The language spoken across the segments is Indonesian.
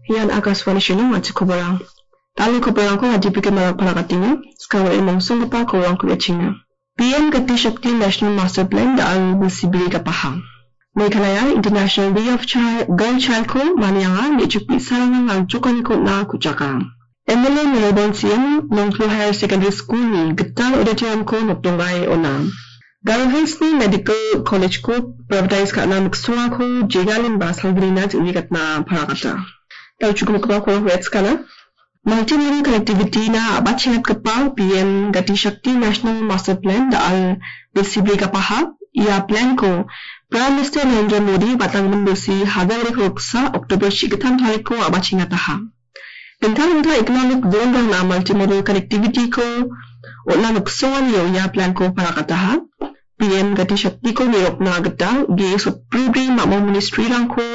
Yan Akaswani Shino Matikobarang. Tali Kobarang ko adipike malapalakatinga, skawal imong sungpa ko ang kulachina. PM Gati Shakti National Master Plan daan busibili kapahang. May kalaya International Day of Girl Child ko maniyanga ni chukpi sarang ang chukan ko na kuchaka. MLA Melbourne CM Nongklu Higher Secondary School ni Gital Auditorium ko nagtungay ona. Galvez ni Medical College ko privatized ka na magsuwa ko jigalin ba salgrina umikat na parakata. Tau cukup ko wets kana. Multimedia connectivity na abatchingat kapal PM Gati Shakti National Master Plan daan bisibli kapahap. Ia plan ko Prime Minister Narendra Modi batang mendusi hadari ruksa Oktober Shigatan hari ko abatchingat aha. Bintang economic zone na multimodal connectivity ko wala nuksuan yo ia plan ko para kataha. PM Gati Shakti ko nirok na agata gi Supreme Mamong Ministry lang ko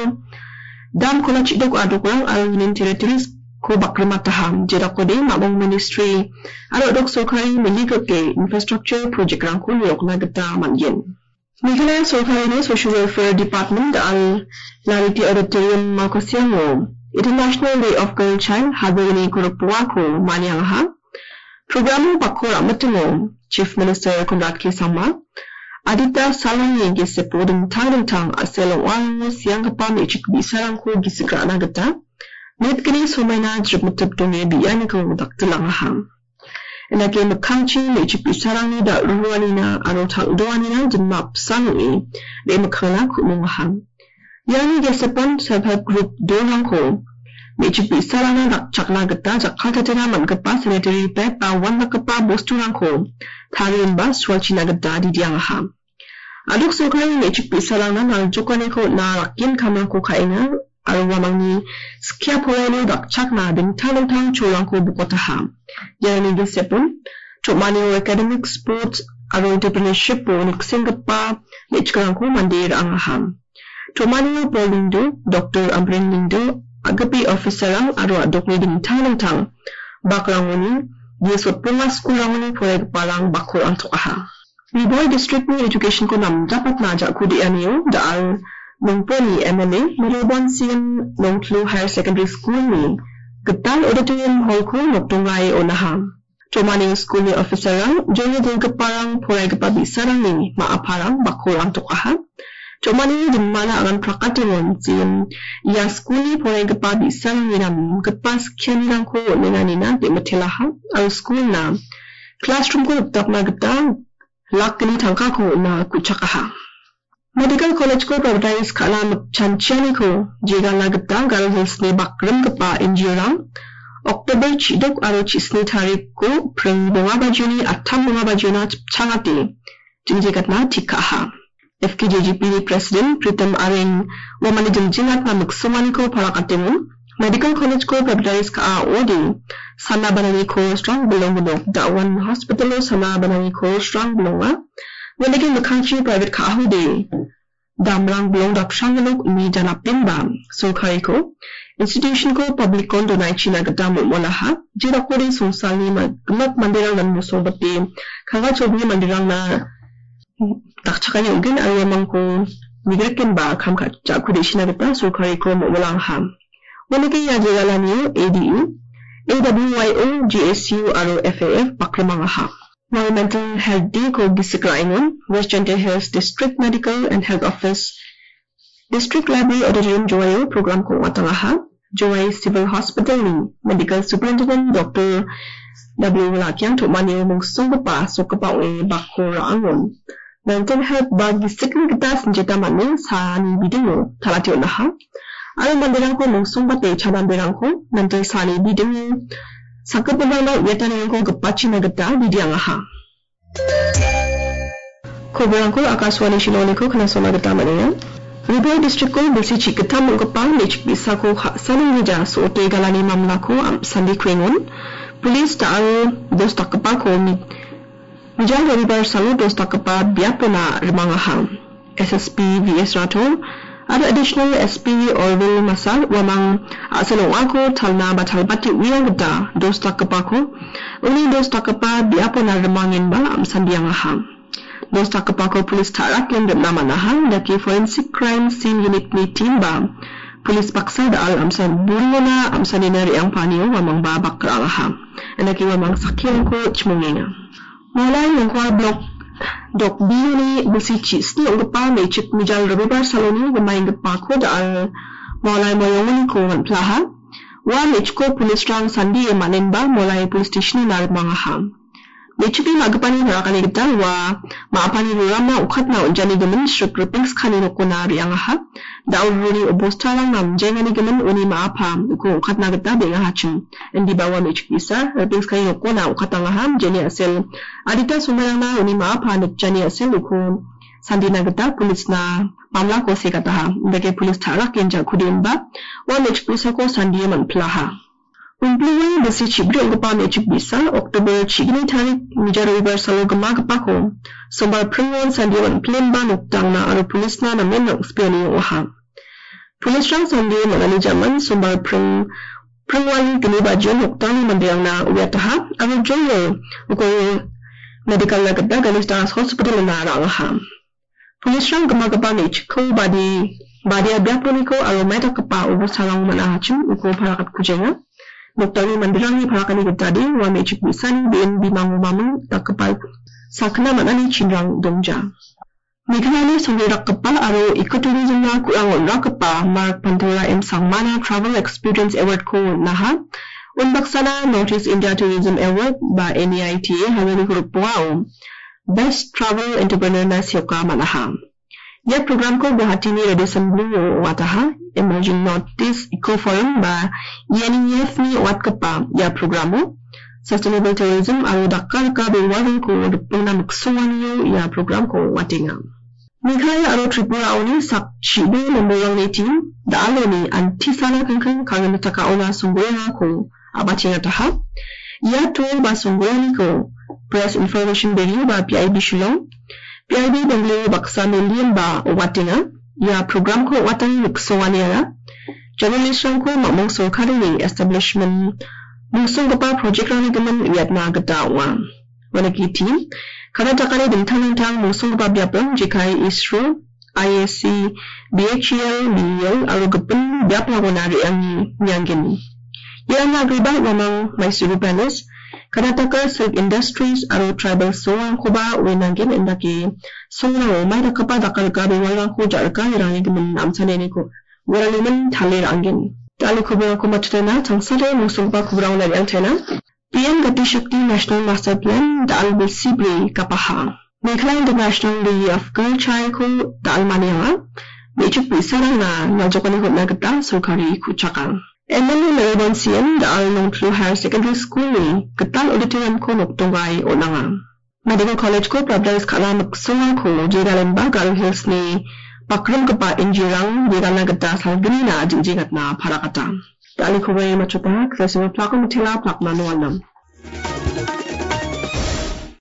dam ko na chidok adok lang Union Territories ko bakrimataham jeda ko din Mamong Ministry adok sokari miligo ke infrastructure project lang ko nirok na agata manyen. Meghalaya Sokari ni Social Welfare Department daan Larity Auditorium Makosiango International Day of Girl Child hadari ni Kurupua ko maniyang ha. Programu pakora matimo Chief Minister Conrad K. Sama Adita salangi gisepo dentang aselong wang siyang kapam ichik bisarang ko gisigara na gata. Net kini sumay na jibmutib tungi biyan ko daktilang aham. Enake makangchi ichik bisarang ni da ruwani na anotang doani na jimap sangi de makala kumong aham. Yani gisepon self-help group doang ko ichik bisarang na dakchak na gata jakarta tinaman kapa sanitary pad awan na kapa bosturang ko. Tharin ba swalchi na gata di diang aham. Aduk sokari ni chik pisalang na naljukane ko na rakin kamang ko kainga arwamang ni skia polani dakchak na bintang chulang ko bukotaham. Yan ni gisepun chumani academic sports aro entrepreneurship po niksingapa ni chikang ko mandir ang aham. Chumani Paulindo Dr. Ambrin Lindo agapi officer ang aro aduk ni bintang baklang ni yesot punga skulang ni proyek palang bakul ang tukaha. Riboy District ni Education ko nam dapat najak ko di aniyo daan nung po ni MLA Melbourne CM Nongklu Higher Secondary School ni Gital Auditorium Hall ko nagtungay o naham. Chumani school ni officer ang jono din kaparang puray kapabisarang ni maaparang bakulang tukaha. Chumani din mana ang prakatimon CM iya school ni puray kapabisarang ni nam kapas kianilang ko nina di matilaha ang school na classroom ko nagtap na gitang lakini tangka ko na kuchakaha. Medical College ko privatized kala chanchani ko jiga lagata Galvez ni bakram kapa injurang Oktober chidok aro chisni tarik ko prang bunga bajuni atam bunga bajuna changati jinjikat na tikaha. FKJGP President Pritam Aring wamani jinjingat na magsumani ko para katimu Medical College ko privatized ka odi sana banani ko strong belong dawan hospital sana banani ko strong belonga wendigin makangchi private ka ahudi damlang belong dapshang lok ni janapin ba sokari ko institution ko public kon donai china gadam molaha jira ko rin sungsali magmat mandirang nan musobati kanga chobni mandirang na takchakanya ugin ayamang ko migrekin ba kamka jakudi sinagata sokari ko molang ham Wanagi yajalan niyo ADU, AWYO, GSU, aro FAF, pakramang Environmental Health Day ko gisikraingon, West Gentle Hills District Medical and Health Office, District Library Auditorium Joayo, program ko matangaha, Joay Civil Hospital ni, Medical Superintendent Dr. W. Lakyang tumaniyo mong sunggupa so kapawe bakuraangon. Mental Health bag gisikling kita senjata maning sa nibidingo, talati unaha, Alam mandirang ko mong sumbat e chaban birang ko nanti sali biding sakit berdana wetan yang ko gepachi na gata di diang aha. Ko birang ko Akaswani Shiloni ko kana sona gata maniya. Riboy District ko besi chikita mong gapang lich bisa ko saling nija so ote galani mamla ko sandi kwengon. Police taal dos takapa ko mi. Mijang Riboy salu dos takapa biapo na rimangaha. SSP VS Rato Ada additional SP Orville Masal wamang asalong ako talna batalbati wiyang gada dos takapako uni dos takapa biapo na remangin ba am sandiang aham dos takapako police tarak yang naman aham daki forensic crime scene unit ni team ba Pulis paksa daal amsan buruna amsanina riang panio wamang babak keralaha. Enaki wamang sakyan ko chmunginga. Mulai mengkual blok dok biuni busici sti unggepa mecik mijal rebubar saloni gemain gepa ko daal mulai moyonguni ko wan plaha. Wa mechko pulis rang sandi emanen ba mulai pulis station na mangaham. Mechiki magapani narakani gital wa maapani rama ukat na unjani gemen strippings kanino ko na riangaha. Daul runi obosta lang nam jengani gemen uni maapa ko ukat na gita benga hachum. Endi bawa mechik bisa strippings kanino ko na ukat angaham jeni asel. Adita sumayang na uni maapa nik jani asel ko sandi na gita pulis na mamla ko se kataha. Ndake pulis tarak yenja kudin ba wa mechik bisa ko sandi man plaha. Umpluan besi cibri unggepa mechik bisa Oktober cigini tarik mijar river salo gema gepako sombar pringon sandiwan plemba nuktang na aro pulis na namen ng spioni waha. Pulis rang sandi manani zaman sombar pringwali gini baju nuktang ni mandiang na uwataha aro joyo uko medical na gada ganis dangas hospital na araha. Pulis rang gema gepa mechik ko badi abiapuni ko aro meta kepa ubus salang manahachim uko parakat kujenga. Dokter ni mandirangi parakani gitadi wa mechik bisani bin bimangu mamu tak kepal sakna manani cinrang dongja. Migrani songgerak kepal aro ekoturism na kurang onrak kepa Mark Pantola M Sangmana Travel Experience Award ko naha unbaksana Notice India Tourism Award ba NEITA hawani grup wao Best Travel Entrepreneur na siyoka manaha. Ya program ko buhati ni Radisson Blue wataha Emerging Notice Eco Forum ba INEF ni wat kepa ya programu Sustainable Tourism aro dakar ka bewaring ko depeng na muksuan yo ya program ko watinga. Meghalaya aro Tripura oni sak shibe memborang ni team daalo ni antisana kangkang kangen takaona sungguya ko abatinga taha. Ya to ba sungguya ni ko Press Information Bureau ba PIB Shillong PIB Bangalore baksa million ba watinga ya program ko watang muksuan ya. Journalist ko mamong sorkari ni establishment Musung gapa project rani gemen wiat na gadawa. Wanaki team kana takani dintang musung gapa biapang jikai ISRO, IAC, BHEL, BEL aro gepen biap na gonari ang nyangin. Yang agriba mamang Maisuru Palace kana taka silk industries aro tribal soang kuba wenangin endaki songna mai dakapa dakal gabe walang ko jarka rani gemen amsaneni ko. Waraliman thalir angin. Tali khubra ko matena changsare musungpa khubrang la yang thena PM Gati Shakti National Master Plan dal sibri kapaha Meghalaya International Day of Girl Child ko dal mania mechuk pisara na najokani ko nagata sorkari kuchaka MLA Melbourne CM dal Nongtlu Higher Secondary School ni ketal auditorium ko noktongai onanga Medical College ko Prabdais kala maksunga ko Jiralan Bagal Hills ni Pakrum kepa injirang digana gata salgini na jinjingat na parakata. Dali ko bay machupa, kasi plakon tila plak manual nam.